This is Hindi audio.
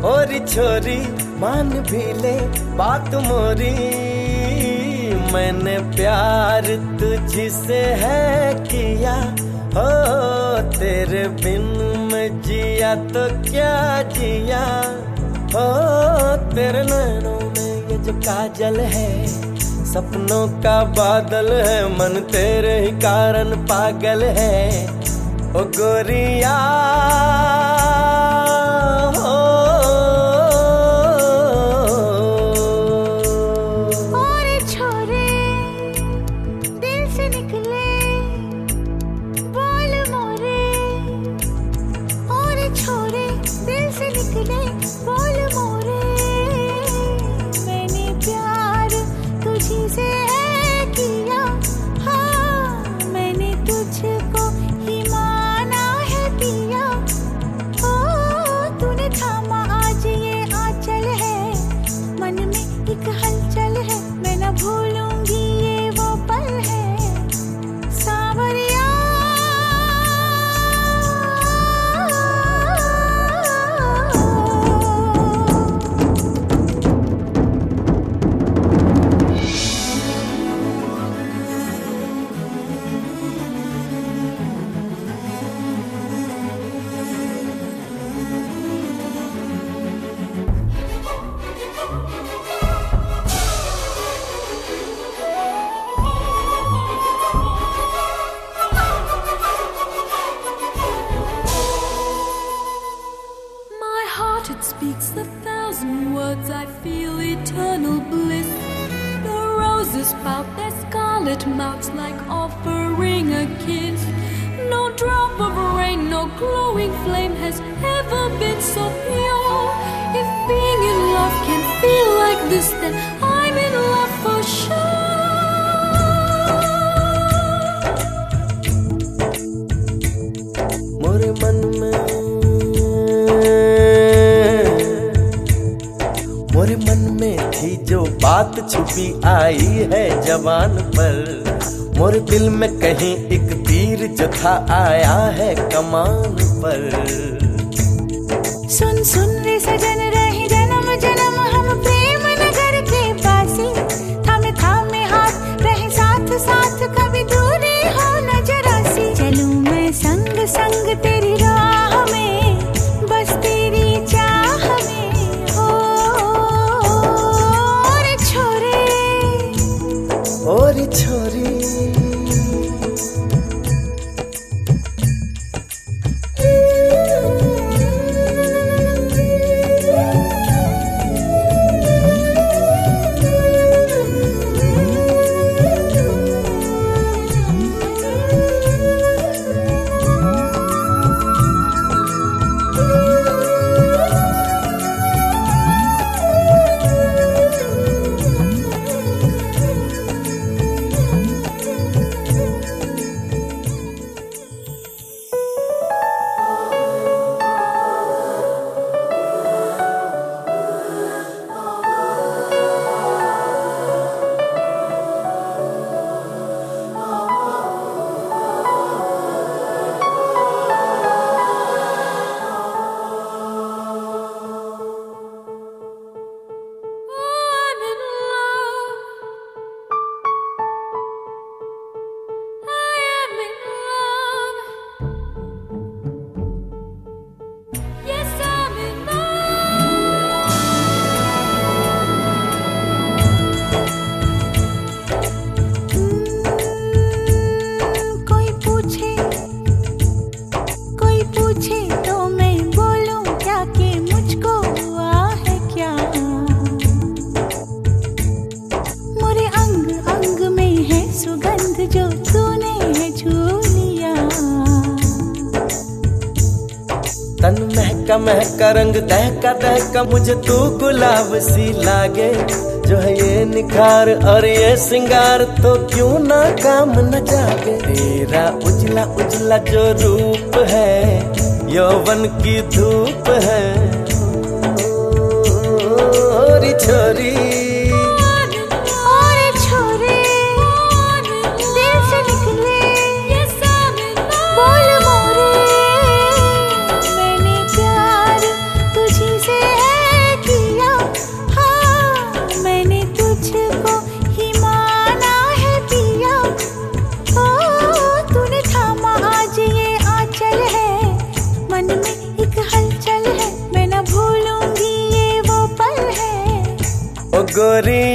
और छोरी मान भी ले बात मोरी, मैंने प्यार तुझसे है किया, हो तेरे बिन मैं जिया तो क्या जिया, हो तेरे नैनों में ये जो काजल है, सपनों का बादल है, मन तेरे ही कारण पागल है, ओ गोरिया हो। और छोरे दिल से निकले बोल मोरे, और छोरे दिल से निकले बोल मोरे, मैंने प्यार तुझी से किया, हाँ मैंने तुझको ही माना है पिया, ओ तूने थामा आज ये आंचल है, मन में एक हलचल है, मैं न भूलूंगी ये वो पल है, सांवरिया। It speaks 1,000 words, I feel eternal bliss. The roses pout their scarlet mouths like offering a kiss. No drop of rain, no glowing flame has ever been so pure. If being in love can feel like this, then I'm in love for sure. मोरे मन में मोरे मन में थी जो बात छुपी आई है जवान पर, मोरे दिल में कहीं एक तीर जो था आया है कमान पर। सुन सुन रे सजन रही जन्म जन्म हम प्रेम नगर के पासी, थामे थामे हाथ रहे साथ साथ कभी दूरी हो न जरा सी, चलूं मैं संग संग तेरी राह में, बस तेरी चाह में, हो और छोरे और छोरी तन महका महका रंग दहका दहका मुझे तू गुलाब सी लागे, जो है ये निखार और ये सिंगार तो क्यों ना काम न जागे। तेरा उजला उजला जो रूप है यौवन की धूप है, और छोरी से है गोरिया